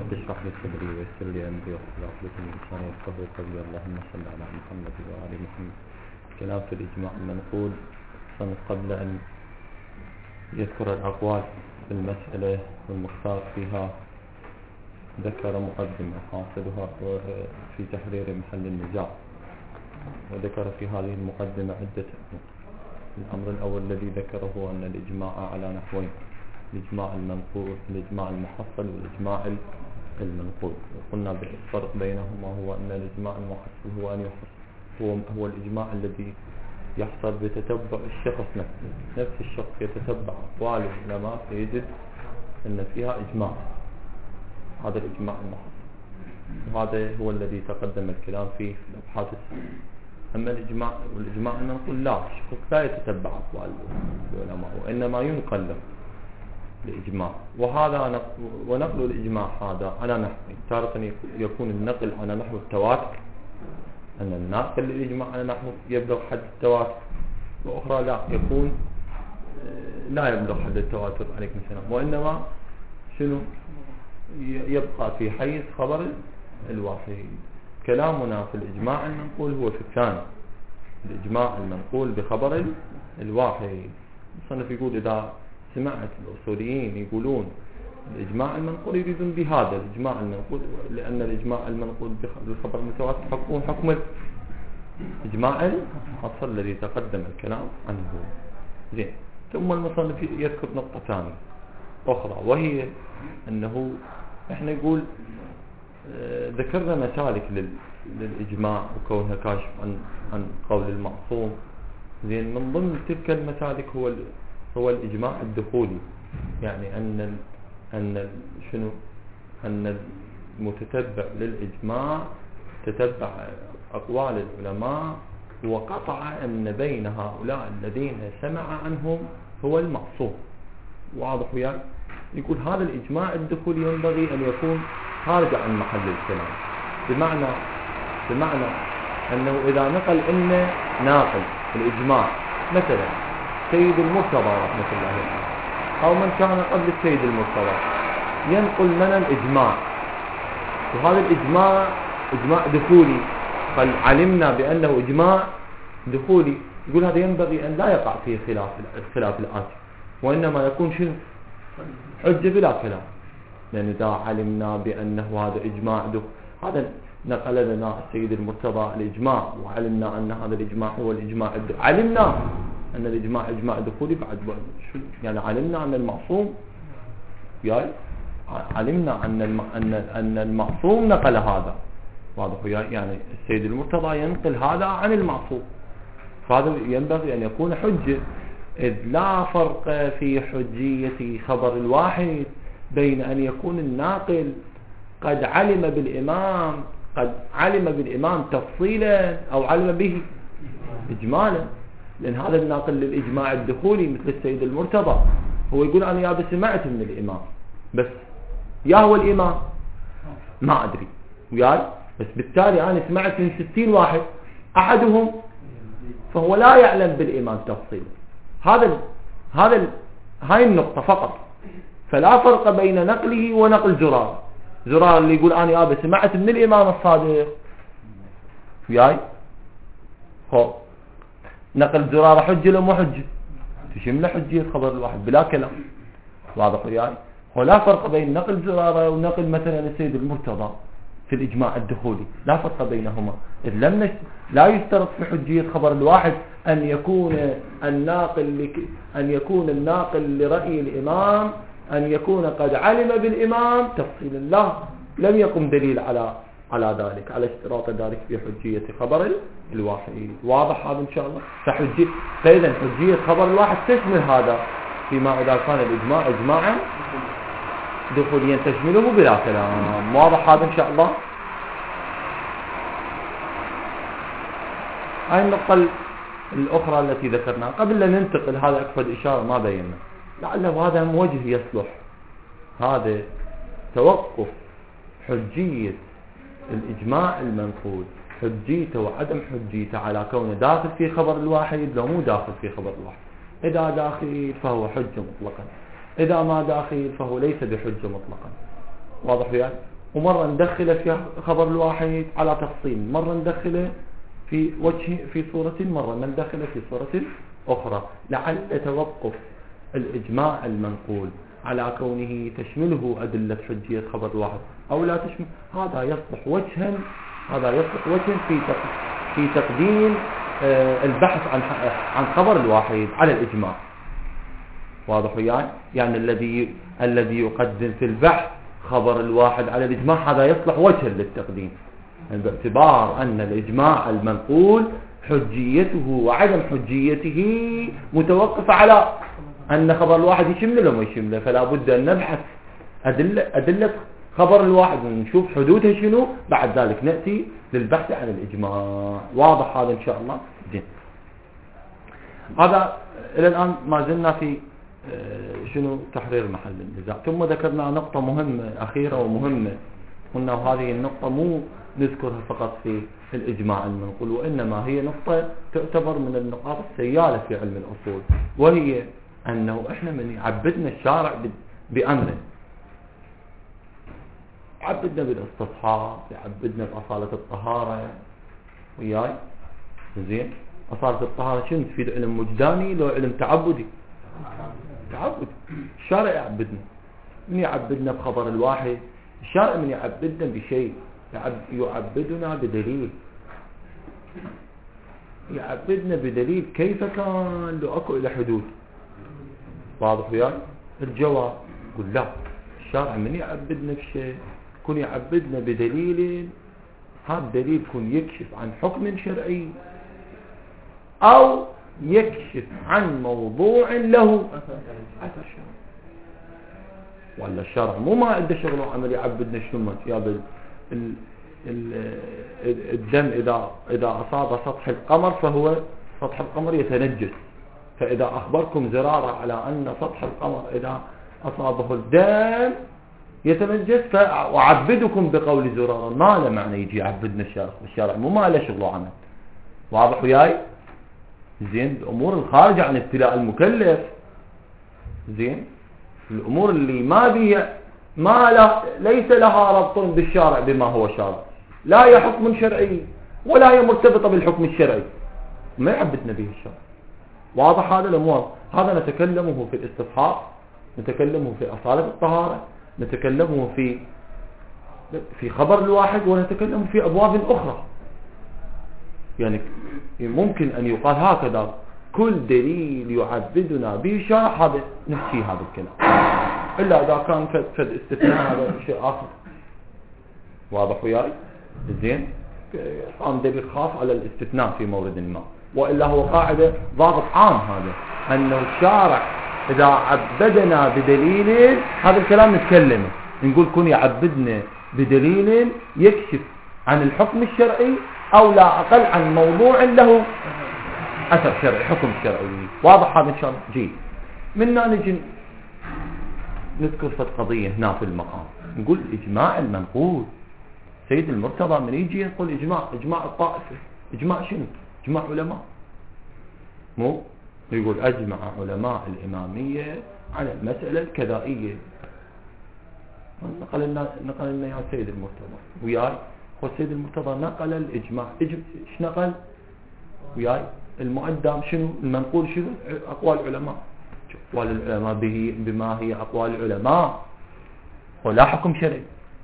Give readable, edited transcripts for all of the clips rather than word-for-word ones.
رب اشرح لي صدري ويسر لي أمري واحلل عقدة من لساني يفقهوا قولي. اللهم صل على محمد وآل محمد. كلام في الإجماع المنقول. قبل أن يذكر الأقوال في المسألة والمختار فيها ذكر مقدمة حاصلها في تحرير محل النزاع، وذكر في هذه المقدمة عدة أمور. الأمر الأول الذي ذكره أن الإجماع على نحوين: الإجماع المنقول، الإجماع المحصل والإجماع المنقول. وقلنا بالفرق بينهما هو أن الإجماع المحصل هو أن يحصل هو الإجماع الذي يحصل بتتبع الشخص نفس الشخص يتتبع أقوال العلماء فيجد أن فيها إجماع، هذا الإجماع المحصل، وهذا هو الذي تقدم الكلام فيه في الأبحاث السابقة. أما الإجماع المنقول لا، الشخص لا يتتبع أقوال العلماء وإنما ينقل له الإجماع. وهذا ونقل الإجماع هذا على نحو: تارة يكون النقل على نحو التواتر، أن الناقل للإجماع على نحو يبلغ حد التواتر، وأخرى لا، يكون لا يبلغ حد التواتر عليكم السلام، وإنما يبقى في حيز خبر الواحد. كلامنا في الإجماع المنقول هو في الثاني، الإجماع المنقول بخبر الواحد. المصنف يقول إذا سمعت الأصوليين يقولون الإجماع المنقول يريدون بهذا الإجماع المنقول، لأن الإجماع المنقول بالخبر المتواتر حكمه حكم الإجماع المحصل الذي تقدم الكلام عنه. زين. ثم المصنف يذكر نقطة ثانية أخرى، وهي أنه إحنا يقول ذكرنا مسالك للإجماع وكونها كاشف عن قول المعصوم. زين. من ضمن تلك المسالك هو الإجماع الدخولي، يعني أن المتتبع للإجماع تتبع أقوال العلماء وقطع أن بين هؤلاء الذين سمع عنهم هو المعصوم. واضح وياك؟ يقول هذا الإجماع الدخولي ينبغي أن يكون خارج عن محل الكلام، بمعنى أنه إذا نقل إن ناقل الإجماع مثلا سيد المرتضى رحمة الله عليه أو من كان قبل السيد المرتضى ينقل لنا الإجماع، وهذا الإجماع إجماع دخولي، قال علمنا بأنه إجماع دخولي، يقول هذا ينبغي أن لا يقع فيه الخلاف الآتي، وإنما يكون شنو؟ حجة بلا كلام. لأن إذا علمنا بأنه هذا إجماع هذا نقل لنا السيد المرتضى الإجماع، وعلمنا أن هذا الإجماع هو الإجماع علمنا أن الإجماع إجماع دخولي، بعد يعني علمنا أن المعصوم علمنا أن المعصوم نقل هذا، واضح؟ يعني السيد المرتضى ينقل هذا عن المعصوم، فهذا ينبغي أن يكون حجة، إذ لا فرق في حجية خبر الواحد بين أن يكون الناقل قد علم بالإمام تفصيلا أو علم به إجمالا. لأن هذا الناقل للإجماع الدخولي مثل السيد المرتضى هو يقول أنا يا سمعت من الإمام، بس يا هو الإمام ما أدري بس بالتالي أنا سمعت من 60 واحد أحدهم فهو لا يعلم بالإمام تفصيلا. هاي النقطة فقط. فلا فرق بين نقله ونقل زرار اللي يقول أنا يا سمعت من الإمام الصادق نقل زرارة حجة لو مو حجة، تشمل حجية خبر الواحد بلا كلام، واضح وياي؟ ولا فرق بين نقل زرارة ونقل مثلا السيد المرتضى في الإجماع الدخولي، لا فرق بينهما، إذ لا يشترط في حجية خبر الواحد أن يكون الناقل لرأي الإمام أن يكون قد علم بالإمام تفصيل الله، لم يقم دليل على ذلك، على اشتراط ذلك في حجية خبر الواحد. واضح هذا إن شاء الله؟ فإذا حجية خبر الواحد تشمل هذا، فيما إذا كان الإجماع إجماعا دخوليا تشمله بلا كلام. واضح هذا إن شاء الله؟ هاي النقطة الأخرى التي ذكرناها قبل أن ننتقل، هذا أكفد إشارة ما بينا، لعله هذا وجه يصلح، هذا توقف حجية الإجماع المنقول، حجيته وعدم حجيته على كونه داخل في خبر الواحد لو مو داخل في خبر الواحد. إذا داخل فهو حجة مطلقا، إذا ما داخل فهو ليس بحجة مطلقا. واضح يعني؟ ومرة ندخله في خبر الواحد على تفصيل، مرة ندخله في وجه في صورة، مرة ندخله في صورة أخرى، لعل توقف الإجماع المنقول على كونه تشمله أدلة حجية خبر الواحد أو لا تشمل، هذا يصلح وجها في تقديم البحث عن خبر الواحد على الإجماع. واضح يعني الذي يقدم في البحث خبر الواحد على الإجماع هذا يصلح وجها للتقديم، يعني باعتبار أن الإجماع المنقول حجيته وعدم حجيته متوقفة على أن خبر الواحد يشمله وما يشمله، فلا بد أن نبحث أدلة خبر الواحد ونشوف حدودها شنو، بعد ذلك نأتي للبحث عن الإجماع. واضح هذا إن شاء الله؟ زين. هذا إلى الآن ما زلنا في شنو تحرير محل النزاع. ثم ذكرنا نقطة مهمة أخيرة ومهمة، قلنا هذه النقطة مو نذكرها فقط في الإجماع المنقول، وإنما هي نقطة تعتبر من النقاط السيالة في علم الأصول، وهي أنه إحنا من يعبدنا الشارع بأمره، يعبدنا بالاستصحاب، يعبدنا بأصالة الطهارة، وياي زين. أصالة الطهارة شنو تفيد؟ علم وجداني لو علم تعبدي؟ تعبد. الشارع يعبدنا، من يعبدنا بخبر الواحد؟ الشارع من يعبدنا بشيء، يعبدنا بدليل، يعبدنا بدليل. كيف كان لو أكو إلى حدود؟ واضح وياي؟ الجواب قل لا، الشارع من يعبدنا بشيء يكون يعبدنا بدليل، هذا الدليل يكون يكشف عن حكم شرعي أو يكشف عن موضوع له أثر شرعي. ولا الشرع مو ما عنده شغل وعمل يعبدنا شنو يا الدم إذا أصاب سطح القمر فهو سطح القمر يتنجس، فإذا أخبركم زرارة على أن سطح القمر إذا أصابه الدم يتنجس فأعبدكم بقول زرارة، ما له معنى يجي يعبدنا الشارع مو ما له شغل وعمل. واضح وياي؟ زين. الأمور الخارجة عن ابتلاء المكلف، زين، الأمور اللي ليس لها ربط بالشارع بما هو شارع، لا هي حكم شرعي ولا هي مرتبطة بالحكم الشرعي، ما يعبدنا به الشرع. واضح هذا الأمور؟ هذا نتكلمه في الاستصحاب، نتكلمه في أصالة الطهارة، نتكلمه في خبر الواحد، ونتكلم في أبواب أخرى. يعني ممكن أن يقال هكذا كل دليل يعبدنا به الشارع هذا نحكي هذا الكلام، إلا إذا كان فد استثناء هذا شيء آخر. واضح وياي؟ زين. قام دليل خاص على الاستثناء في مورد ما، وإلا هو قاعدة ضابط عام هذا، أنه الشارع إذا عبدنا بدليل، هذا الكلام نتكلمه نقول كن يعبدنا بدليل يكشف عن الحكم الشرعي أو لا أقل عن موضوع له أثر شرعي، حكم شرعي. واضح هذا إن شاء الله؟ جيد. منا نجي نذكر فت قضية هنا في المقام، نقول إجماع المنقول. سيد المرتضى من يجي يقول إجماع الطائفة، إجماع شنو؟ إجماع علماء، مو يقول أجمع علماء الإمامية على المسألة الكذائية. نقل لنا يا سيد المرتضى وياي، والسيد المرتضى نقل الإجماع. إيش نقل وياي؟ المقدم شنو؟ المنقول شنو؟ أقوال العلماء. أقوال العلماء بما هي أقوال العلماء ولا حكم شرعي،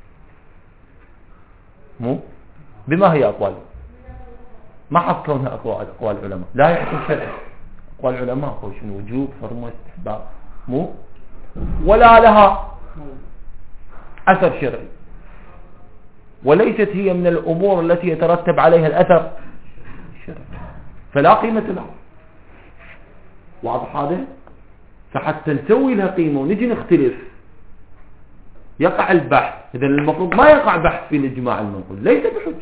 مو بما هي أقوال، ما حط كونها أقوال العلماء، لا هي حكم شرعي. أقوال العلماء هو شنو؟ وجوب، حرمة، استحباب، مو ولا لها أثر شرعي، وليست هي من الأمور التي يترتب عليها الأثر الشرعي، فلا قيمة لها. واضح هذا؟ فحتى نسوي لها قيمة ونجي نختلف يقع البحث. إذن المفروض ما يقع بحث في الإجماع المنقول، ليس بحجة.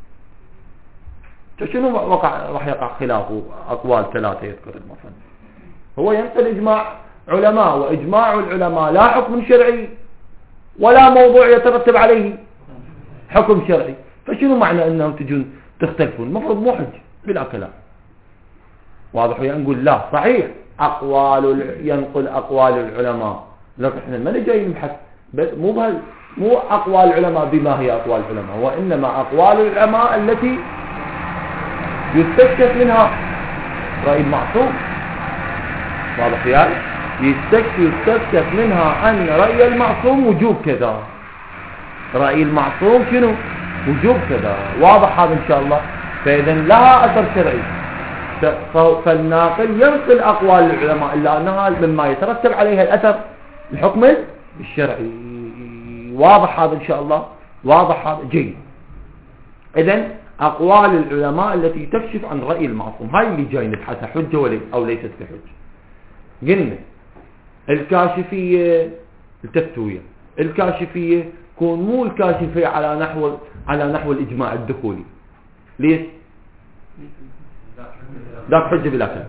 شنو راح يقع خلافه؟ أقوال ثلاثة يذكر المصنف، هو ينقل إجماع علماء، وإجماع العلماء لا حكم شرعي ولا موضوع يترتب عليه حكم شرعي، فشنو معنى أنه تجون تختلفون؟ المفروض مو حجة بلا كلام. واضح؟ يعني نقول لا صحيح ينقل أقوال العلماء، لكن احنا ما جاي نبحث، مو مو أقوال العلماء بما هي أقوال العلماء، وإنما أقوال العلماء التي يستكشف منها رأي المعصوم. واضح يعني؟ يستكشف منها أن رأي المعصوم وجوب كذا، رأي المعصوم شنو؟ وجوب كذا. واضح هذا إن شاء الله؟ فإذا لها أثر شرعي، فالناقل ينقل أقوال العلماء إلا أنها مما يترتب عليها الأثر الحكم الشرعي. واضح هذا إن شاء الله؟ واضح هذا؟ جيد. إذن أقوال العلماء التي تكشف عن رأي المعصوم، هاي اللي جاي نبحثها حجة أو ليست بحجة. قلنا الكاشفية التفتوية، الكاشفية كون مو الكاشفية على نحو الإجماع الدخولي. ليش؟ ذاك حجة بلا كلام.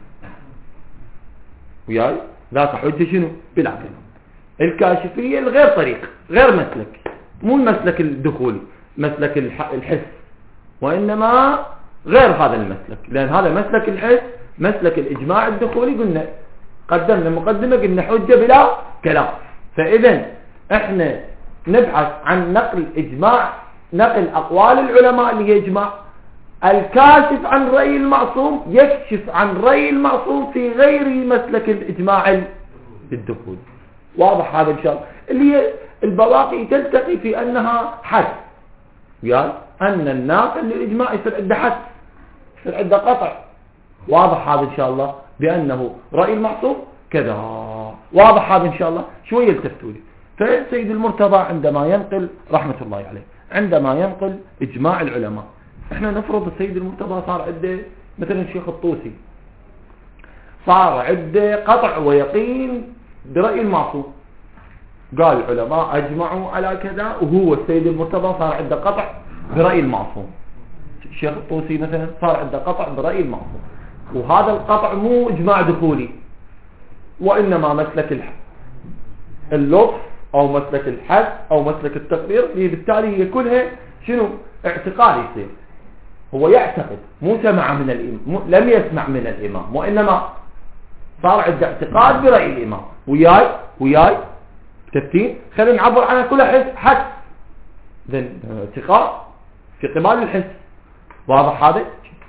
وياي ذاك حجة شنو؟ بلا كلام. الكاشفية الغير طريق، غير مسلك، مو المسلك الدخولي، مسلك الحس، وإنما غير هذا المسلك، لأن هذا مسلك الحس، مسلك الإجماع الدخولي. قلنا قدمنا مقدمة قلنا حجة بلا كلام. فإذا احنا نبحث عن نقل أقوال العلماء اللي هي إجماع. الكاشف عن رأي المعصوم يكشف عن رأي المعصوم في غير مسلك الإجماع الدخولي. واضح هذا إن شاء الله؟ اللي هي البواقي تلتقي في أنها حد، يعني أن الناقل للإجماع يصير عنده حد، يصير عنده قطع. واضح هذا إن شاء الله؟ بأنه رأي المعصوم كذا. واضح هذا إن شاء الله؟ شوية التفتوا لي. فسيد المرتضى عندما ينقل رحمة الله عليه، عندما ينقل إجماع العلماء، احنا نفرض السيد المرتضى صار عنده مثلا الشيخ الطوسي صار عنده قطع ويقين برأي المعصوم، قال العلماء أجمعوا على كذا، وهو السيد المرتضى صار عنده قطع برأي المعصوم. الشيخ الطوسي مثلا صار عنده قطع برأي المعصوم، وهذا القطع مو إجماع دخولي، وإنما مسلك اللطف أو مسلك الحد أو مسلك التقرير. بالتالي هي كلها شنو؟ اعتقاد يصير. هو يعتقد، مو سمع من الإمام، لم يسمع من الإمام، وإنما صار عنده اعتقاد برأي الإمام. وياي تفتين خلينا نعبر عنها كلها حد، اعتقاد في قبال الحس. واضح هذا؟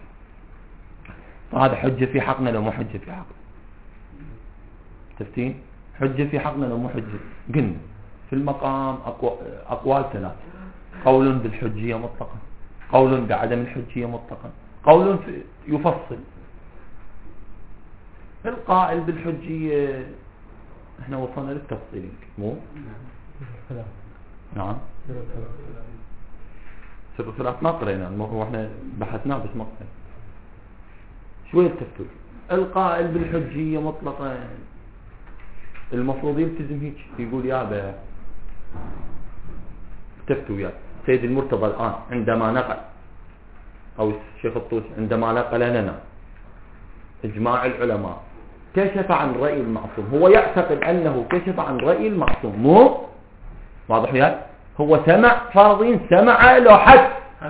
فهذا حجة في حقنا لو مو حجة في حقنا؟ تفتين حجة في حقنا لو مو حجة؟ قلنا في المقام أقوال ثلاثة: قول بالحجية مطلقا، قول بعدم الحجية مطلقا، قول يفصل. القائل بالحجية احنا وصلنا للتفصيل، مو؟ نعم. سر الثلاث ما قرينا، الموضوع احنا بحثناه بس ما قرينا. شوية التفتول. القائل بالحجية مطلقا المفروض يلتزم هيك، يقول يا تفتوا يا سيد المرتضى الآن عندما نقل، أو الشيخ الطوسي عندما نقل لنا إجماع العلماء كشف عن رأي المعصوم، هو يعتقد أنه كشف عن رأي المعصوم، مو واضح يعني؟ هو سمع، فرضين سمع له حد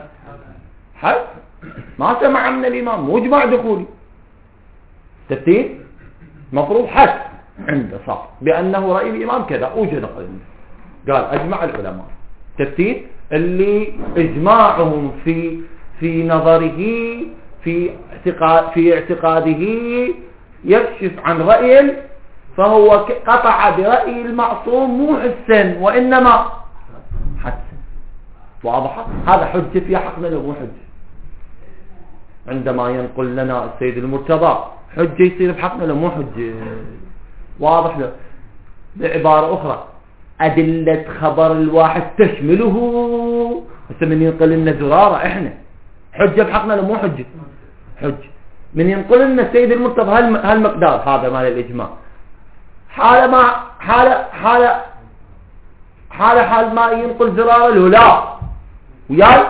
ما سمع من الإمام، مو إجماع دخولي. تفتين مفروض حد عنده صح بأنه رأي الإمام كذا، أوجد قال أجمع العلماء. تفتين اللي إجماعهم في نظره في اعتقاده يكشف عن رأي، فهو قطع برأي المعصوم مو حسا وإنما حسا. واضح؟ هذا حجة في حقنا لو مو حجة؟ عندما ينقل لنا السيد المرتضى حجة يصير بحقنا لو مو حجة؟ واضح له؟ بعبارة أخرى أدلة خبر الواحد تشمله. هسه من ينقل لنا زرارة احنا حجة بحقنا لو مو حجة؟ حجة. من ينقل لنا السيد المرتضى هالمقدار هذا مال الإجماع، حال ما ينقل زرارة له لا، وياي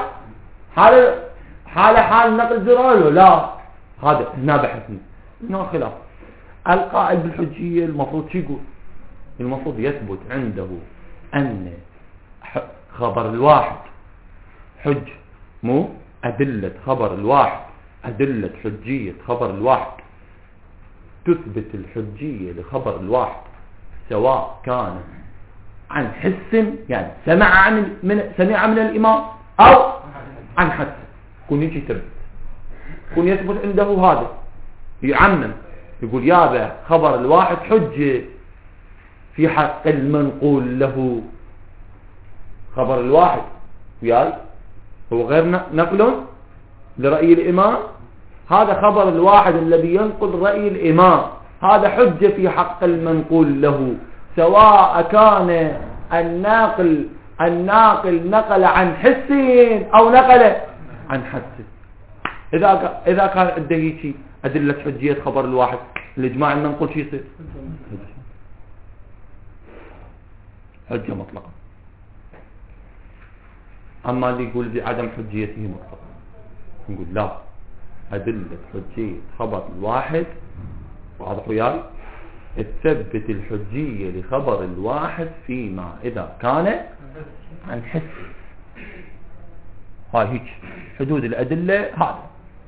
حال نقل زرارة له لا. هذا هنا بحثنا هنا خلاف. القائل بالحجية المفروض شو يقول؟ المفروض يثبت عنده أن خبر الواحد حج، مو أدلة خبر الواحد، أدلة حجية خبر الواحد تثبت الحجية لخبر الواحد، سواء كان عن حس، يعني سمع من الإمام أو عن حس، يكون يجي يثبت، يكون يثبت عنده هذا، يعمم، يقول يابا خبر الواحد حجة في حق المنقول له. خبر الواحد وياي هو غير نقل لرأي الإمام، هذا خبر الواحد الذي ينقل رأي الإمام، هذا حجة في حق المنقول له، سواء كان الناقل نقل عن حس أو نقل عن حس. إذا كان عنده هيك أدلة حجية خبر الواحد، الإجماع المنقول شو يصير؟ حجة مطلقة. أما اللي يقول بعدم حجيته مطلقة نقول لا، أدلة حجية خبر الواحد واضح وياي، تثبت الحجية لخبر الواحد فيما إذا كان عن حس. هاي هيك حدود الأدلة، هذا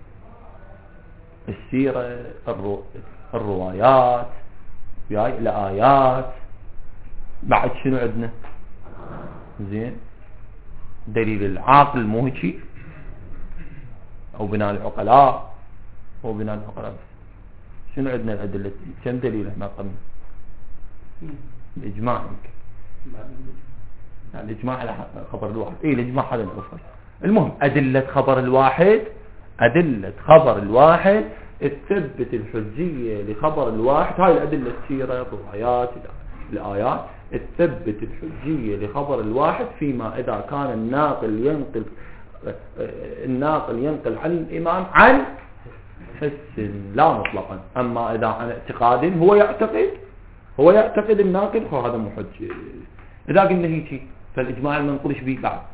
السيرة، الروايات وياي، الآيات. بعد شنو عندنا؟ زين، دليل العاقل مو هيك، أو بناء العقلاء، هو بناء العقلاء. شنو عندنا الأدلة؟ كم دليل احنا قلنا؟ الإجماع يمكن، يعني الإجماع على خبر الواحد. إيه الإجماع هذا نعرفه. المهم أدلة خبر الواحد، أدلة خبر الواحد تثبت الحجية لخبر الواحد. هاي الأدلة السيرة، الروايات، الآيات، تثبت الحجية لخبر الواحد فيما إذا كان الناقل ينقل عن الإمام عن حس لا مطلقا. أما إذا عن اعتقاد هو يعتقد الناقل، هذا مو حجة. إذا قلنا هيك فالإجماع المنقول ايش بيه بعد؟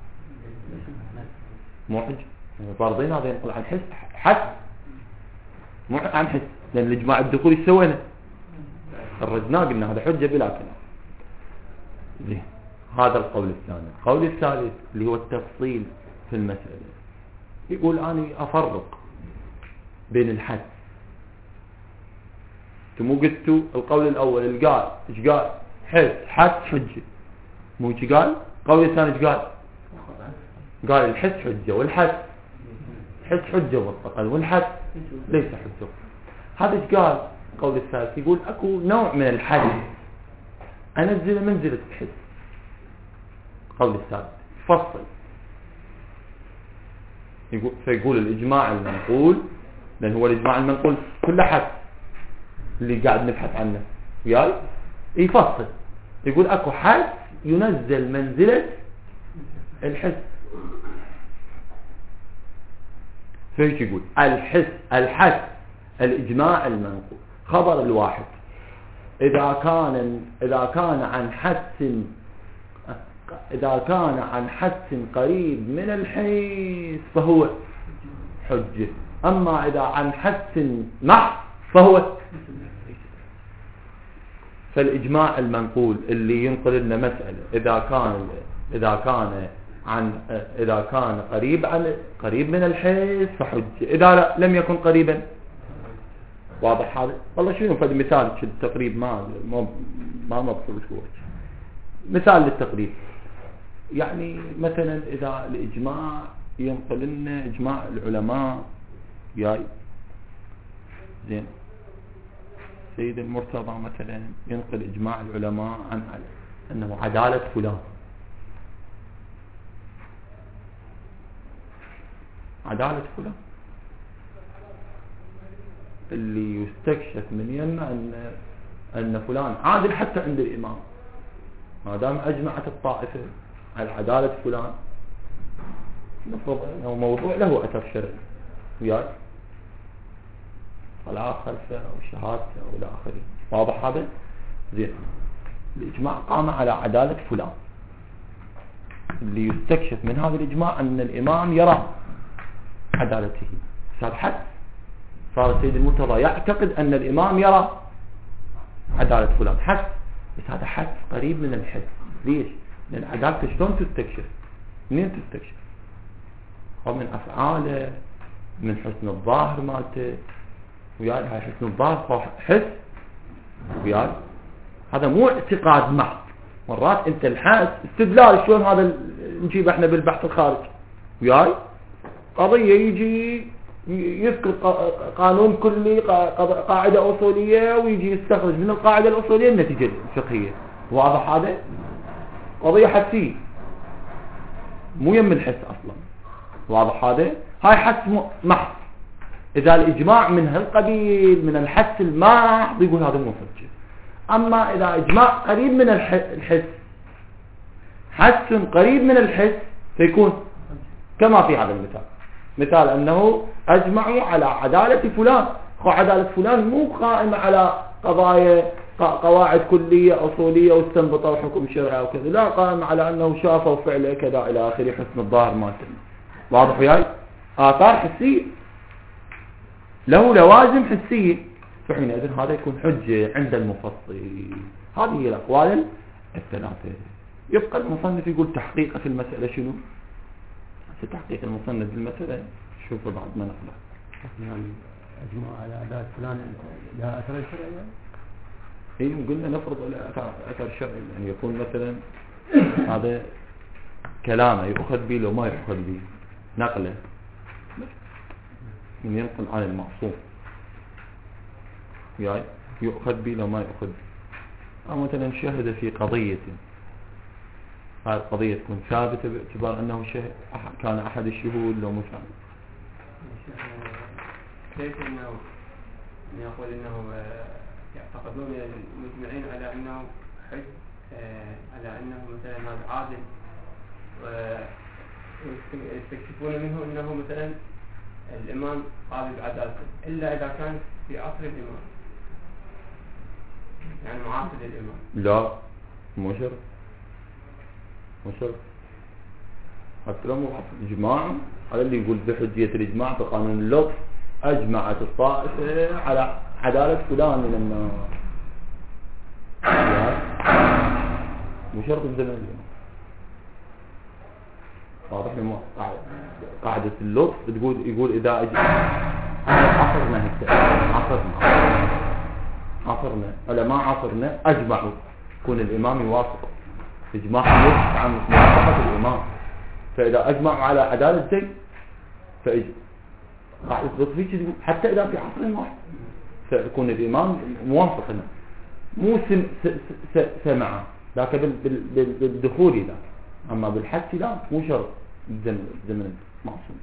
مو حجة. فرضين هذا ينقل عن حس مو عن حس، لأن الإجماع الدخول يسوينا الرجناه قلنا هذا حجة بلا كلام. زين، هذا القول الثاني. القول الثالث اللي هو التفصيل في المسألة، يقول أنا أفرق بين الحد. مو قلتوا القول الأول اللي قال ايش قال؟ حد حجة، مو ايش قال؟ القول الثاني ايش قال؟ قال الحس حجة والحد حس حجة مطلقا والحد ليس حجة. هذا ايش قال؟ القول الثالث يقول اكو نوع من الحد انزل منزلة الحس. القول الثالث فصل، فيقول الإجماع المنقول، لأن هو الإجماع المنقول كل حد اللي قاعد نبحث عنه وياي، يفصل يقول أكو حد ينزل منزلة الحس. فيش يقول الحد الإجماع المنقول خبر الواحد إذا كان عن حدس قريب من الحيث فهو حجة. أما إذا عن حدس محض فهو. فالإجماع المنقول اللي ينقل لنا مسألة إذا كان قريب من الحيث فحجة، إذا لم يكن قريبا. واضح هذا؟ والله شنو فد مثال التقريب ما مبصر شو مثال للتقريب. يعني مثلا إذا الإجماع ينقل لنا إجماع العلماء ياي، زين، سيد المرتضى مثلا ينقل إجماع العلماء عن أنه عدالة فلان، عدالة فلان اللي يستكشف من يمه أن فلان عادل حتى عند الإمام، ما دام أجمعت الطائفة على عدالة فلان نفرض أنه موضوع له أثر شرعي وياي، صلاة خلفه أو شهادته أو إلى آخره. واضح هذا؟ زين، الإجماع قام على عدالة فلان، اللي يستكشف من هذا الإجماع أن الإمام يرى عدالته. صار حد، صار السيد المرتضى يعتقد أن الإمام يرى عدالة فلان حد، بس هذا حد قريب من الحد. ليش؟ لأن عدالته شلون تستكشف؟ منين تستكشف؟ أو من أفعاله، من حسن الظاهر مالته وياي. هاي حسن الظاهر حس وياي، هذا مو اعتقاد محض، مرات انت الحس استدلال شلون هذا نجيب احنا بالبحث الخارجي وياي قضية يجي يذكر قانون كلي قاعدة أصولية ويجي يستخرج من القاعدة الأصولية النتيجة الفقهية. واضح هذا؟ قضية حسية مو يم الحس أصلا. واضح هذا؟ هاي حس محض. إذا الإجماع من هالقبيل من الحس الماح بيقول هذا مو حجة. أما إذا إجماع قريب من الحس حس قريب من الحس فيكون كما في هذا المثال. مثال أنه أجمعوا على عدالة فلان. عدالة فلان مو قائمة على قواعد كلية أصولية واستنبطوا حكم شرعي وكذا، لا، قائمة على أنه شافوا فعله كذا إلى آخره حسن الظاهر مالته. واضح وياي؟ آثار حسية له لوازم حسية، فحينئذ هذا يكون حجة عند المفصل. هذه هي الأقوال الثلاثة. يبقى المصنف يقول تحقيق في المسألة شنو؟ تحقيق المصنف في المسألة شوفوا بعد ما نقرأ. يعني أجمع على عدالة فلان لها أثر شرعي؟ إيه قلنا نفرض أثر شرعي يعني يكون مثلا هذا كلامه يؤخذ به لو ما يؤخذ به نقله من ينقل عن المعصوم يعني يؤخذ به لو ما يؤخذ به. أو مثلا شهد في قضية، هذه القضية تكون ثابتة باعتبار أنه كان أحد الشهود لو مش عنه. كيف أنه يقول أنه يعتقدون المجمعين على أنه حج، على أنه مثلا هذا عادل، ويستكشفون منه أنه مثلا الإمام قابل بعدالته إلا إذا كان في عصر الإمام، يعني معاصر الإمام. لا مو شرط، حتى لو مو إجماع على اللي يقول بحجية الإجماع بقانون اللطف أجمعت الطائفة على عدالة فلان من الناس، مو شرط الزمن. واضح لي؟ قاعدة اللطف يقول إذا عصرنا علماء عصرنا أجمعوا يكون الإمام يوافق إجماع اللطف عن موافقة الإمام، فإذا أجمعوا على عدالة زي قاعدة اللطف حتى إذا في عصر واحد فيكون الإمام موافق له مو سمع لكن بالدخول لا، أما بالحث لا، مو شرط الزمن معصوم.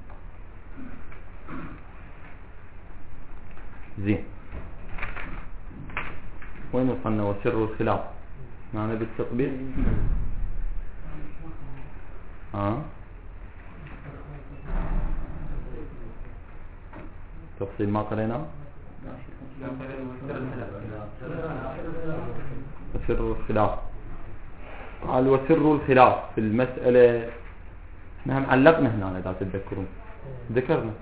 زين، وين وصلنا؟ وسر الخلاف معنا بالتطبيق. تفصيل ما قرينا. وسر الخلاف قال وسر الخلاف في المسألة. نحن علقنا هنا إذا تتذكرون، ذكرنا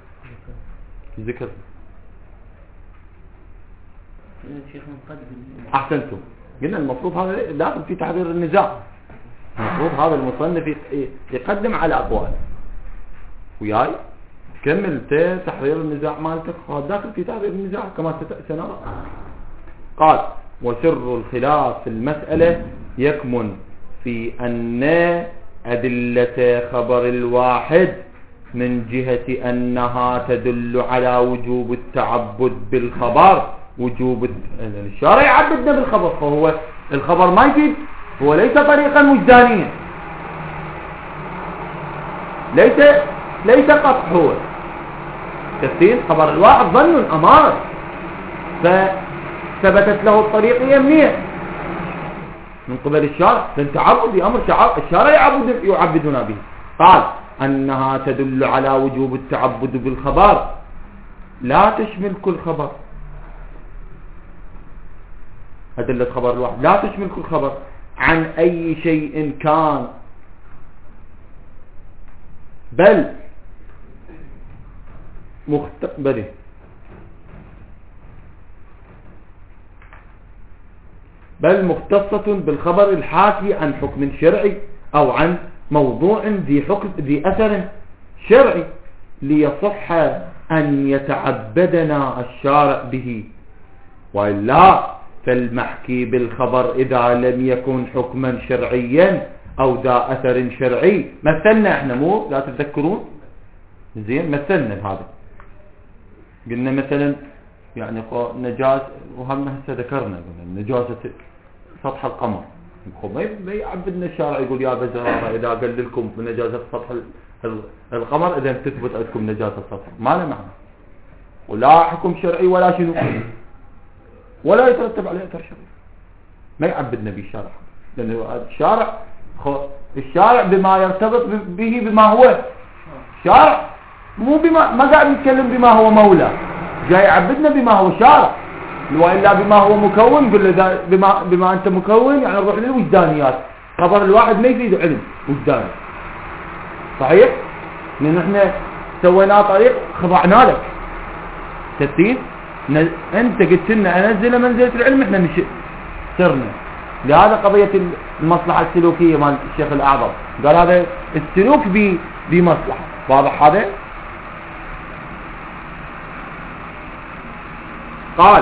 أحسنتم. قلنا المفروض هذا داخل في تحرير النزاع، المفروض هذا المصنف يقدم على أقوال وياي كمل تحرير النزاع مالتك، داخل في تحرير النزاع كما سنرى. قال وسر الخلاف في المسألة يكمن في أن أدلة خبر الواحد من جهة أنها تدل على وجوب التعبد بالخبر، وجوب الشارع يعبدنا بالخبر، فهو الخبر ما يفيد، هو ليس طريقا وجدانيا، ليس قطع، هو تفسير خبر الواحد ظن أمارة فثبتت له الطريقية منين؟ من قبل الشارع، لأن تعبد بأمر الشارع يعبدنا به. قال أنها تدل على وجوب التعبد بالخبر، لا تشمل كل خبر. أدلة خبر الواحد لا تشمل كل خبر عن أي شيء كان، بل مختصة بالخبر الحاكي عن حكم شرعي أو عن موضوع ذي أثر شرعي ليصح أن يتعبدنا الشارع به، وإلا فالمحكي بالخبر إذا لم يكن حكما شرعيا أو ذا أثر شرعي. مثلنا احنا، مو لا تتذكرون؟ زين، مثلنا هذا، قلنا مثلا يعني نجاسة، وهم هسه ذكرنا قلنا نجاسة سطح القمر، ما يعبدنا الشارع يقول يا بزرارة إذا قال لكم نجاسة سطح القمر إذا تثبت عندكم نجاسة سطح، ما له معنى، ولا حكم شرعي ولا شنو، ولا يترتب عليه أثر شرعي. ما يعبدنا بالشارع، لأنه الشارع بما يرتبط به بما هو شارع، مو بما ما قاعد نتكلم بما هو مولى، جاي يعبدنا بما هو شارع، وإلا بما هو مكون قل له بما أنت مكون يعني نروح للوجدانيات. خبر الواحد ما يفيد علم وجداني، صحيح؟ لأن احنا سوينا طريق خضعنا لك تسير، انت قلت لنا انزل منزلة العلم، احنا سرنا. لهذا قضية المصلحة السلوكية مال الشيخ الأعظم قال هذا السلوك بمصلحة، واضح هذا؟ قال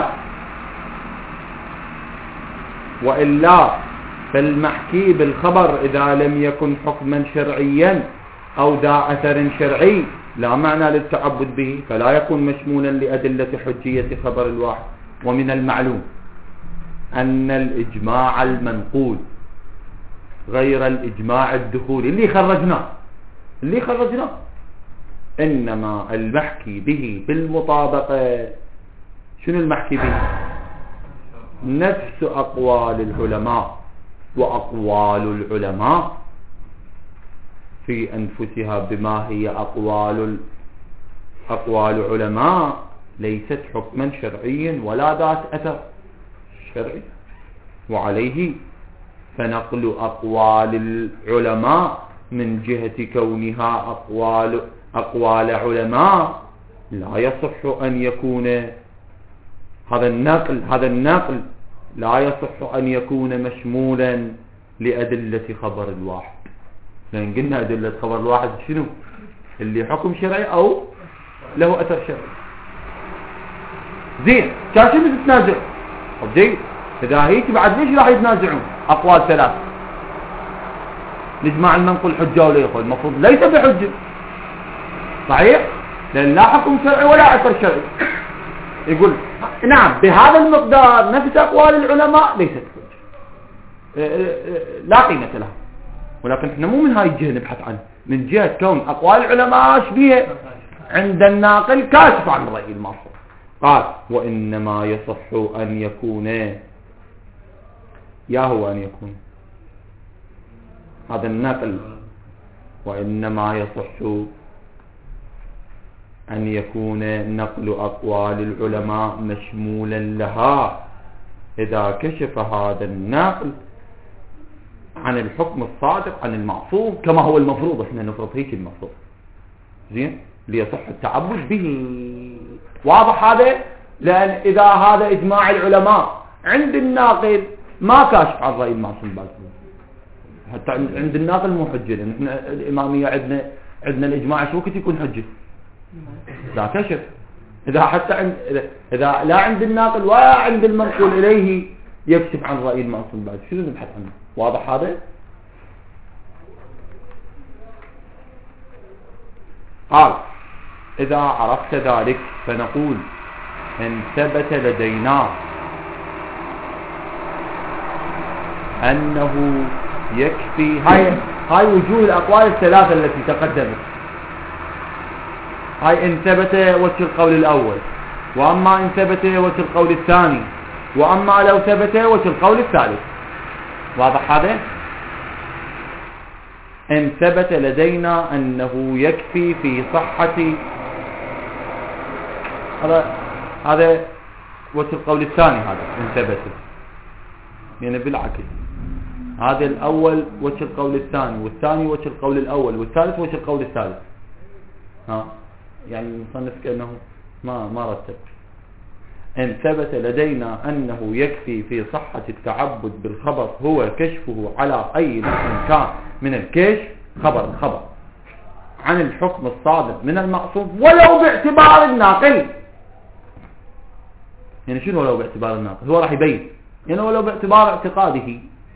وإلا فالمحكي بالخبر إذا لم يكن حكما شرعيا أو ذا أثر شرعي لا معنى للتعبد به، فلا يكون مشمولا لأدلة حجية خبر الواحد. ومن المعلوم أن الإجماع المنقول غير الإجماع الدخولي اللي خرجناه إنما المحكي به بالمطابقة. شنو المحكي به؟ نفس أقوال العلماء، وأقوال العلماء في أنفسها بما هي أقوال علماء ليست حكما شرعيا ولا ذات أثر شرعي. وعليه فنقل أقوال العلماء من جهة كونها أقوال علماء لا يصح أن يكون هذا النقل لا يصح أن يكون مشمولا لأدلة خبر الواحد، لأن قلنا أدلة خبر الواحد شنو؟ اللي حكم شرعي أو له أثر شرعي. زين، كان شنو تتنازع؟ زين، إذا هيك بعد ليش راح يتنازعون؟ أقوال ثلاث، الإجماع المنقول حجة ولا يقول؟ المفروض ليس بحجة، صحيح؟ لأن لا حكم شرعي ولا أثر شرعي. يقول نعم بهذا المقدار نفس أقوال العلماء ليست حجة، لا قيمة لها. ولكن احنا مو من هاي الجهة نبحث عنه، من جهة كون أقوال العلماء شبيه عند الناقل كاشف عن رأي المعصوم. قال وإنما يصح أن يكون، هو أن يكون هذا النقل، وإنما يصح أن يكون نقل أقوال العلماء مشمولا لها إذا كشف هذا النقل عن الحكم الصادق عن المعصوم كما هو المفروض. احنا نفرض هيك المفروض، زين، ليصح التعبد به. واضح هذا؟ لأن إذا هذا إجماع العلماء عند الناقل ما كاشف عن رأي المعصوم بعد، حتى عند الناقل مو حجة، لأن احنا الإمامية عندنا الإجماع شو وقت يكون حجة؟ لا كشف. إذا لا عند الناقل ولا عند المنقول إليه يكشف عن رأي المعصوم بعد، شنو نبحث عنه؟ واضح هذا؟ قال إذا عرفت ذلك فنقول إن ثبت لدينا أنه يكفي. هاي وجوه الأقوال الثلاثة التي تقدمت، هاي إن ثبت وجه القول الأول، وأما إن ثبت وجه القول الثاني، وأما لو ثبت وجه القول الثالث. واضح هذا؟ إن ثبت لدينا أنه يكفي في صحة، هذا وجه القول الثاني، هذا إن ثبت، يعني بالعكس هذا الأول وجه القول الثاني، والثاني وجه القول الأول، والثالث وجه القول الثالث. يعني نصنف كأنه ما رتب. إن ثبت لدينا أنه يكفي في صحة التعبد بالخبر هو كشفه على أي نوع كان من الكشف، خبر عن الحكم الصادق من المعصوم ولو باعتبار الناقل. يعني شنو ولو باعتبار الناقل؟ هو راح يبين يعني ولو باعتبار اعتقاده،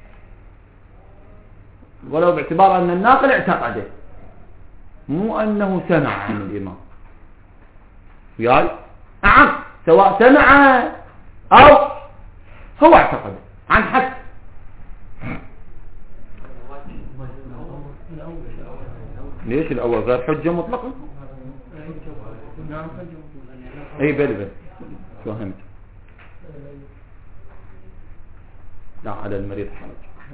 ولو باعتبار أن الناقل اعتقده، مو أنه سمع عن الإمام. وياي نعم، سواء سمع أو هو اعتقد عن حد. ليش الأول غير حجة مطلقة؟ أي بل فهمت. لا على المريض حرج.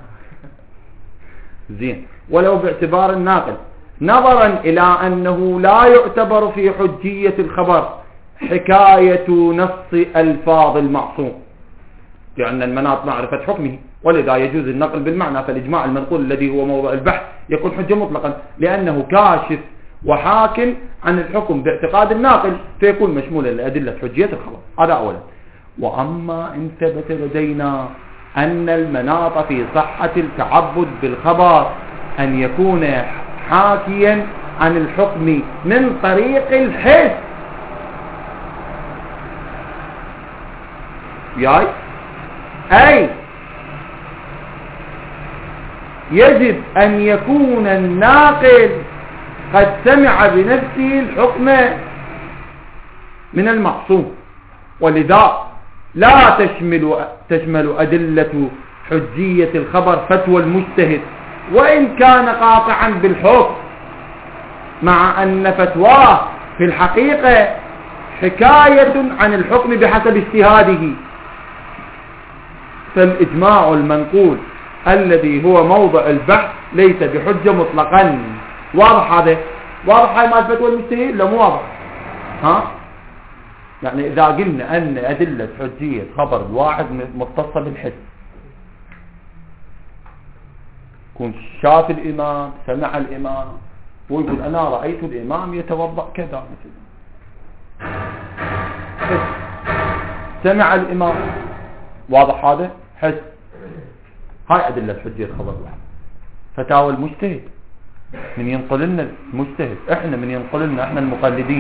زين. ولو باعتبار الناقل، نظرا إلى أنه لا يعتبر في حجية الخبر حكاية نص ألفاظ المعصوم، لأن المناط معرفة حكمه، ولذا يجوز النقل بالمعنى، فالإجماع المنقول الذي هو موضع البحث يكون حجة مطلقا، لأنه كاشف وحاكم عن الحكم باعتقاد الناقل، فيكون مشمولا لأدلة حجية الخبر. هذا أولا. وأما إن ثبت لدينا أن المناط في صحة التعبد بالخبر أن يكون حاكيا عن الحكم من طريق الحس، ياي أي يجب أن يكون الناقل قد سمع بنفسه الحكم من المعصوم، ولذا لا تشمل أدلة حجية الخبر فتوى المجتهد وإن كان قاطعا بالحكم، مع أن فتواه في الحقيقة حكاية عن الحكم بحسب اجتهاده. فالإجماع المنقول الذي هو موضع البحث ليس بحجة مطلقا. واضح هذا؟ واضح هاي مال فتوى المجتهد؟ لا مو واضح. ها؟ يعني إذا قلنا أن أدلة حجية خبر الواحد مختصة بالحس، يكون شاف الإمام، سمع الإمام، ويقول أنا رأيت الإمام يتوضأ كذا مثلا، حس. سمع الإمام، واضح هذا؟ حس. هاي أدلة حجية خبر الواحد. فتاوى المجتهد من ينقل لنا المجتهد، احنا من ينقل لنا احنا المقلدين،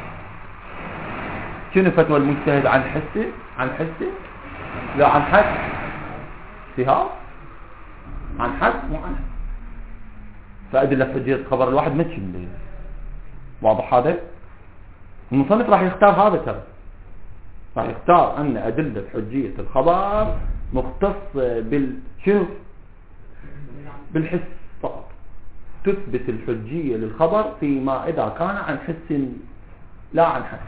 شنو فتوى المجتهد؟ عن حسه؟ عن حسه؟ لا عن حد اجتهاد، عن حد مو عن حد. فأدلة حجية خبر الواحد ما تشمل. واضح هذا؟ المصنف راح يختار هذا، ترى راح يختار أن أدلة حجية الخبر مختص شنو؟ بالحس فقط. تثبت الحجية للخبر فيما إذا كان عن حس لا عن حس،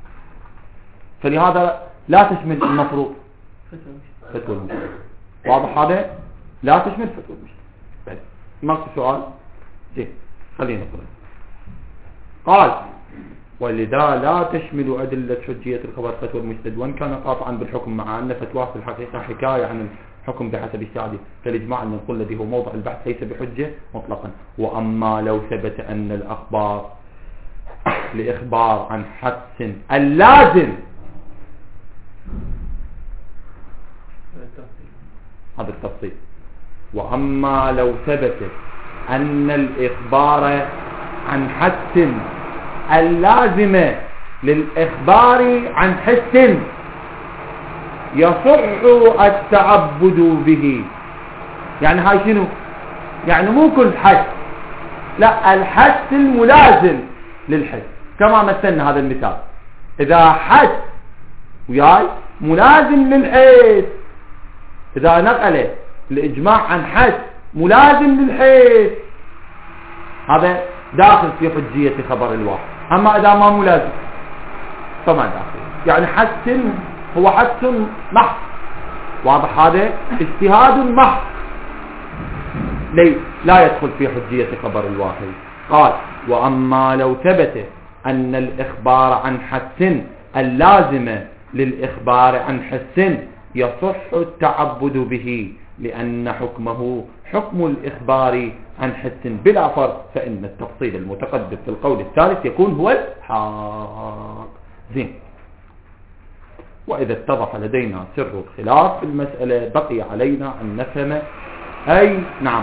فلهذا لا تشمل المفروض فتوى المجتهد. واضح هذا؟ لا تشمل فتوى المجتهد. ماكو سؤال؟ زين خلينا نقرأ. قال ولذا لا تشمل أدلة حجية الخبر فتوى المجتهد وإن كان قاطعا بالحكم، مع أن فتواه في الحقيقة حكاية عن الحكم بحسب اجتهاده، فالإجماع المنقول الذي هو موضع البحث ليس بحجة مطلقا. وأما لو ثبت أن الأخبار لإخبار عن حدث اللازم، هذا التفصيل، وأما لو ثبت أن الإخبار عن حدث اللازم للإخبار عن حس يصح التعبد به. يعني هاي شنو؟ يعني مو كل حس، لا، الحس الملازم للحس، كما مثلنا هذا المثال. إذا حس وياي ملازم للحس، إذا نقل الإجماع عن حس ملازم للحس، هذا داخل في حجية خبر الواحد. أما إذا ما ملازم فما داخل. يعني حس هو حس محض، واضح هذا؟ اجتهاد محض لا يدخل في حجية خبر الواحد. قال وأما لو ثبت أن الإخبار عن حس اللازم للإخبار عن حس يصح التعبد به، لأن حكمه حكم الإخبار عن حس بلا فرق، فإن التفصيل المتقدم في القول الثالث يكون هو الحق. زين. وإذا اتضح لدينا سر الخلاف في المسألة بقي علينا أن نفهم أي نعم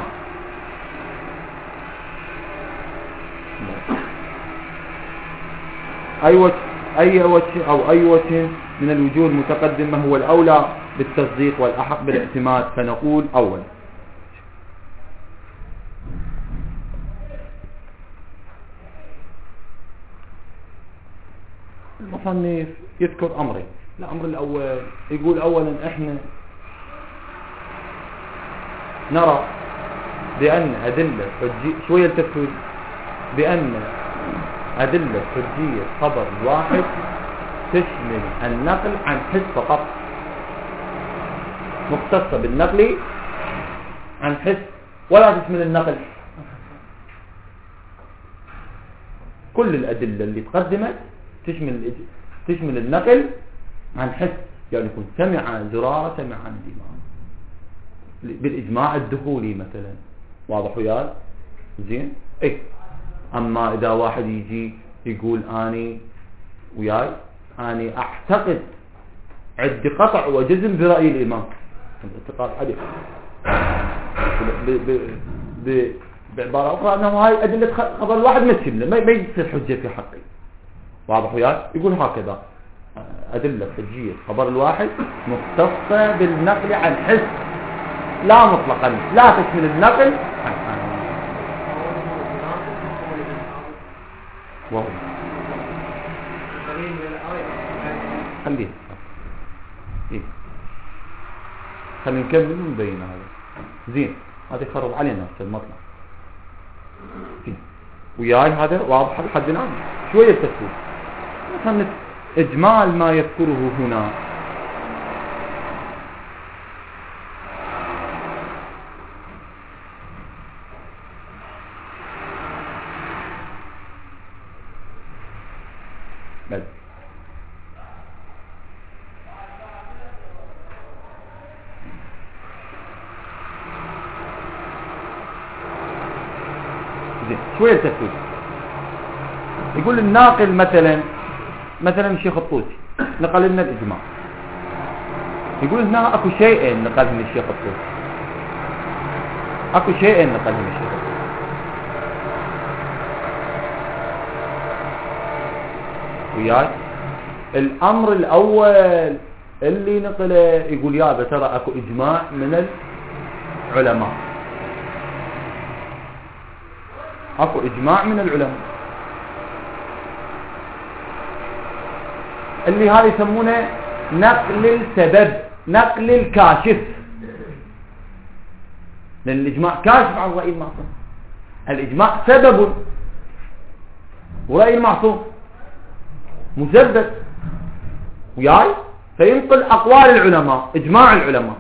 أي وجه من الوجوه المتقدمة هو الأولى بالتصديق والأحق بالاعتماد. فنقول أولا المصنف يذكر أمرين. الأمر الأول يقول أولا إحنا نرى بأن أدلة شوية التفكير بأن أدلة حجية خبر واحد تشمل النقل عن حس فقط، مختصة بالنقل عن حس ولا تشمل النقل. كل الأدلة اللي تقدمت تشمل النقل عن حس، يعني يكون سمع زرارة سمع عن الإمام بالإجماع الدخولي مثلا. واضح وياي؟ زين. اي اما اذا واحد يجي يقول اني وياي اني اعتقد عندي قطع وجزم برأي الامام، اعتقاد حديث بعبارة اخرى انه هاي ادلة خبر الواحد ما تشمله، ما يصير حجة في حقي. واضح وياي؟ يقول هكذا ادلة حجية خبر الواحد مختصة بالنقل عن حس لا مطلقا، لا تشمل النقل عن حس. خليه خلينا نكمل ونبين هذا. زين. هذا يخرب علينا في المطلع وياي. هذا واضح لحد الآن. شوية تفصيل مثلا إجمال ما يذكره هنا. بل شوية تفكير. يقول الناقل مثلا الشيخ الطوسي نقل لنا الإجماع، يقول هنا اكو شيئين نقلهم الشيخ الطوسي، اكو شيئين نقلهم الشيخ الطوسي. وياي الأمر الأول اللي نقله يقول يا ترى اكو إجماع من العلماء، اكو إجماع من العلماء اللي هذا يسمونه نقل السبب، نقل الكاشف، لأن الإجماع كاشف عن رأي المعصوم. الإجماع سبب ورأي المعصوم مسبب وياي، فينقل أقوال العلماء، إجماع العلماء.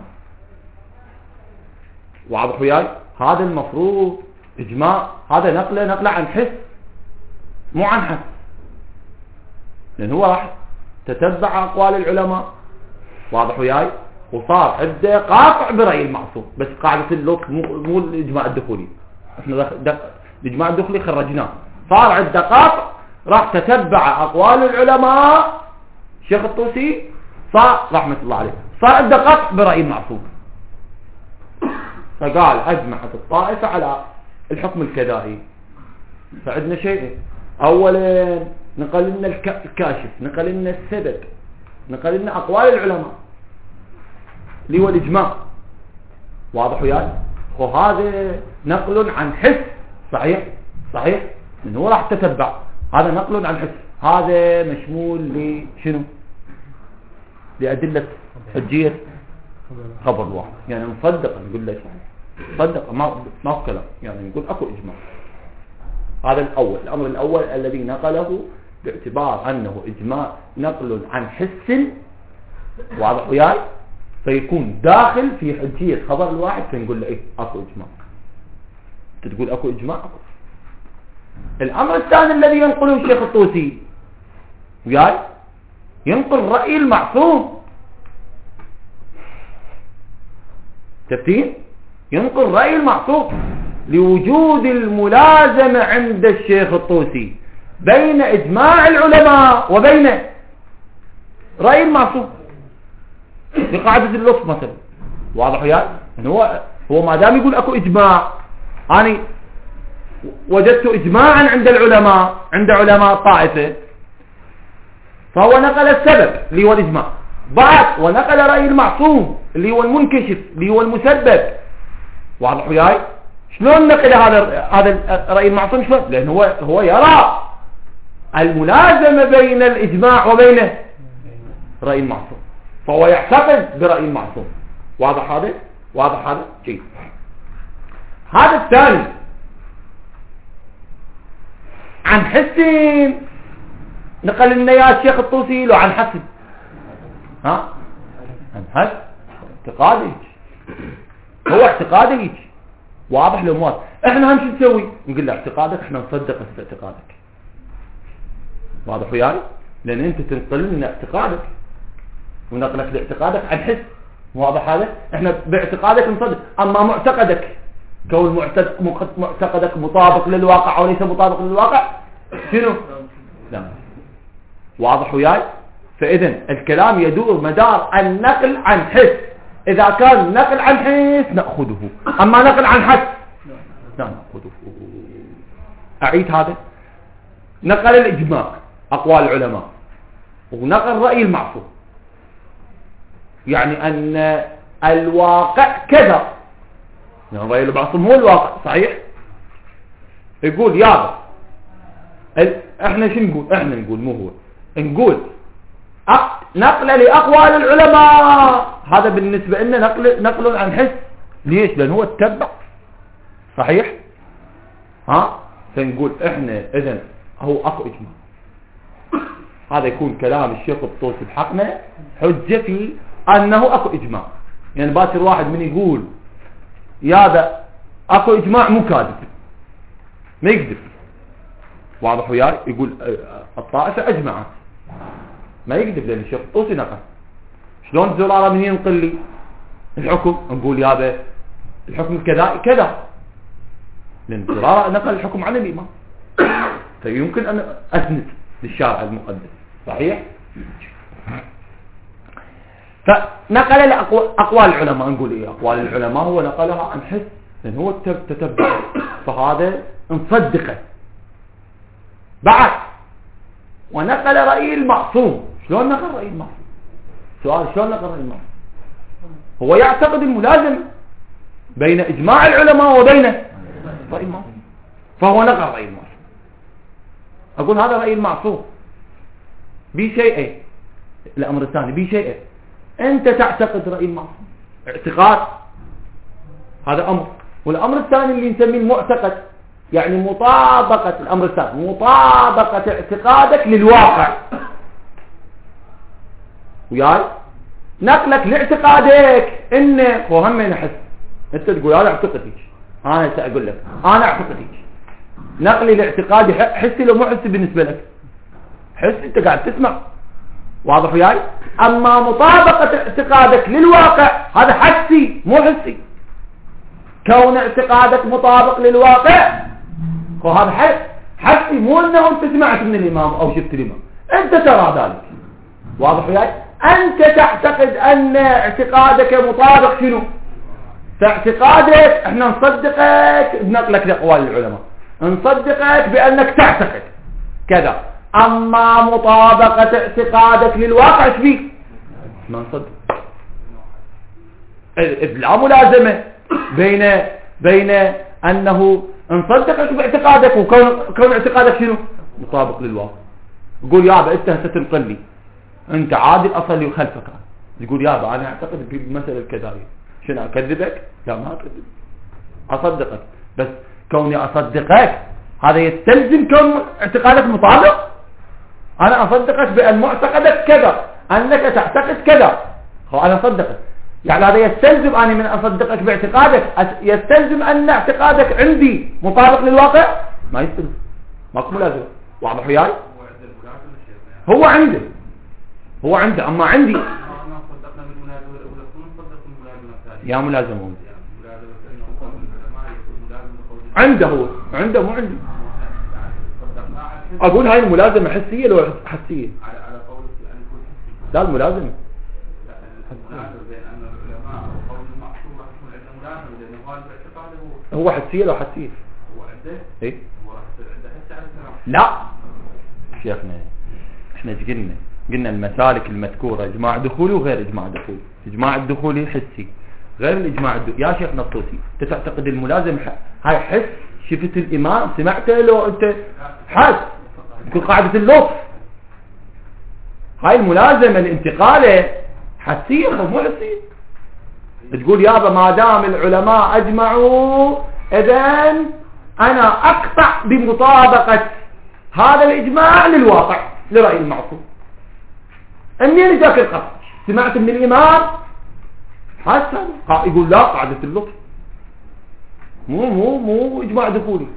واضح وياي؟ هذا المفروض إجماع، هذا نقله عن حس مو عن حس، لأن هو راح تتبع أقوال العلماء. واضح وياي؟ وصار عنده قاطع برأي المعصوم، بس قاعدة اللوك مو الإجماع الدخولي. احنا الإجماع الدخولي خرجناه، صار عنده قاطع راح تتبع أقوال العلماء. الشيخ الطوسي صار رحمة الله عليه صار عنده قاطع برأي المعصوم، فقال أجمعت الطائفة على الحكم الكذائي. فعندنا شيئين، أولا نقل لنا الكاشف، نقل لنا السبب، نقل لنا أقوال العلماء اللي هو الإجماع. واضح وياي؟ وهذا نقل عن حس صحيح من هو راح تتبع، هذا نقل عن حس، هذا مشمول لشنو؟ لأدلة حجية خبر الواحد. يعني نصدق، نقول له صدق ما هو كلام، يعني نقول اكو إجماع. هذا الأول، الأمر الأول الذي نقله باعتبار أنه إجماع نقل عن حس. واضح وياي؟ فيكون داخل في حجية خبر الواحد، فنقول له اكو إجماع. انت تقول اكو إجماع، اكو. الأمر الثاني الذي ينقله الشيخ الطوسي وياي، ينقل رأي المعصوم. تفتين؟ ينقل رأي المعصوم لوجود الملازمة عند الشيخ الطوسي بين إجماع العلماء وبين رأي المعصوم لقاعدة اللطف مثلا. واضح وياي؟ هو ما دام يقول اكو إجماع، أنا وجدت إجماعا عند العلماء، عند علماء الطائفة، فهو نقل السبب اللي هو الإجماع، بعد ونقل رأي المعصوم اللي هو المنكشف اللي هو المسبب. واضح وياي؟ شلون نقل هذا رأي المعصوم؟ شلون؟ لأن هو يرى الملازمة بين الإجماع وبين رأي المعصوم، فهو يعتقد برأي المعصوم. واضح هذا؟ واضح هذا؟ جيد. هذا الثاني عن حسين نقل لنا يا الشيخ الطوسي لو عن حسن؟ ها؟ عن حسن اعتقادي، هو اعتقادي. واضح لو مو واضح؟ احنا هم شو نسوي؟ نقول له اعتقادك احنا نصدق في اعتقادك. واضح وياي؟ لان انت تنقل لنا اعتقادك ونقلك لاعتقادك عن حس. واضح هذا؟ احنا باعتقادك نصدق، اما معتقدك كون معتقدك مطابق للواقع او ليس مطابق للواقع شنو؟ لا. واضح وياي؟ فاذا الكلام يدور مدار النقل عن حس. اذا كان نقل عن حس ناخذه، اما نقل عن حس لا ناخذه. اعيد هذا. نقل الاجماع اقوال العلماء ونقل راي المعصوم، يعني ان الواقع كذا، يعني رأي المعصوم هو الواقع صحيح. يقول يابا احنا شو نقول؟ احنا نقول مو هو، نقول نقل لأقوال العلماء، هذا بالنسبة لنا نقل عن حس. ليش؟ لأن هو اتبع صحيح. ها؟ فنقول احنا اذن هو اكو اجماع. هذا يكون كلام الشيخ الطوسي بحقنا حجة في انه اكو اجماع. يعني باكر واحد من يقول يا ذا اكو اجماع مو كاذب، ما يكذب. واضح وياي؟ يقول الطائفة اجمعت، ما يكذب لان الشيخ الطوسي نقل. شلون زرارة من ينقل لي الحكم نقول يا ذا الحكم كذا كذا، لان زرارة نقل الحكم عن الامام، فيمكن ان اسند للشارع المقدس صحيح. فنقل أقوال العلماء، نقول إيه أقوال العلماء؟ هو نقلها عن حس، لأن هو تتبع، فهذا نصدقه. بعد ونقل رأي المعصوم. شلون نقل رأي المعصوم؟ سؤال، شلون نقل رأي المعصوم؟ هو يعتقد الملازمة بين إجماع العلماء وبين رأي المعصوم، فهو نقل رأي المعصوم. أقول هذا رأي المعصوم بشيئين. الأمر الثاني بشيئين، أنت تعتقد رأي المعصوم اعتقاد، هذا أمر. والأمر الثاني اللي نسميه المعتقد، يعني مطابقة. الأمر الثاني مطابقة اعتقادك للواقع. وياي؟ نقلك لاعتقادك إنه وهم نحس. أنت تقول أنا اعتقدك، أنا سأقول لك أنا اعتقدك. نقلي لاعتقادي حسي لو مو حسي بالنسبة لك؟ حس، أنت قاعد تسمع. واضح وياي؟ اما مطابقة اعتقادك للواقع هذا حسي مو حسي. كون اعتقادك مطابق للواقع وهذا حسي، مو انه انت سمعت من الامام او شفت الامام، انت ترى ذلك. واضح وياي؟ انت تعتقد ان اعتقادك مطابق شنو؟ فاعتقادك احنا نصدقك بنقلك لاقوال العلماء، نصدقك بانك تعتقد كذا. اما مطابقة اعتقادك للواقع ايش بيك؟ ما نصدق. لا ملازمة بين انه نصدقك باعتقادك وكون اعتقادك شنو؟ مطابق للواقع. يقول يابا انت هسه تنقل لي، انت عادل اصلي خلفك، يقول يابا انا اعتقد بمسألة الكذاية، شنو اكذبك؟ لا ما اكذب، اصدقك. بس كوني اصدقك هذا يستلزم كون اعتقادك مطابق. انا اصدقك بان معتقدك كذا، انك تعتقد كذا، انا اصدقك. يعني هذا يستلزم اني من اصدقك باعتقادك يستلزم ان اعتقادك عندي مطابق للواقع؟ ما يستلزم، ماكو ملازمه. واضح وياي؟ هو عنده اما عندي يا ملازمه عنده، هو عنده مو عندي. اقول هاي الملازمه حسيه لو حسيه؟ على قول لا الملازمه هو حسيه لو حسيه. هو عنده ايه هو عنده حس على الكلام. لا شيخنا احنا ايش قلنا؟ قلنا المسالك المذكورة إجماع دخولي وغير إجماع دخولي. إجماع الدخولي حسي غير الإجماع الدخولي. يا شيخ نطوسي أنت تعتقد الملازم هاي حس؟ شفت الإمام سمعته لو أنت حس يكون قاعدة اللطف. هاي الملازمة الانتقالة حسية مو حسية. تقول يابا ما دام العلماء أجمعوا إذن أنا أقطع بمطابقة هذا الإجماع للواقع لرأي المعصوم. منين جاك القطع؟ سمعت من الإمام حسن يقول لا قاعدة اللطف مو إجماع دخولي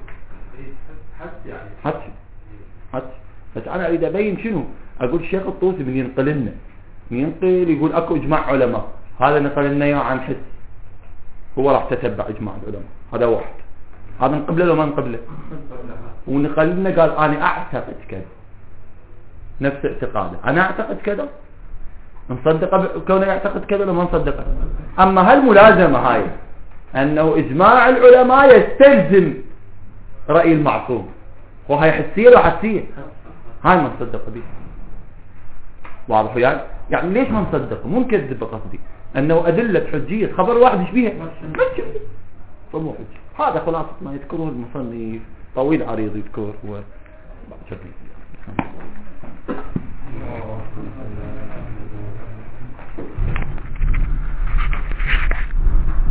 حس. بس أنا أريد أبين شنو. أقول الشيخ الطوسي من ينقل يقول أكو إجماع علماء، هذا نقل لنا إياه عن حس، هو راح تتبع إجماع العلماء. هذا واحد، هذا نقبله لو ما نقبله. ونقل لنا قال أنا أعتقد كذا، نفس اعتقاده. أنا أعتقد كذا، نصدق كونه يعتقد كذا لو ما نصدقه. أما هالملازمة هاي أنه إجماع العلماء يستلزم رأي المعصوم، وهي حسية ولا حسية، هاي ما نصدق به. واضح يعني ليش ما نصدق؟ مو نكذب قصدي أنه أدلة حجية خبر واحد ايش بيها؟ ما تشوفي فمو حجة. هذا خلاصة ما يذكره المصنف، طويل عريض يذكر هو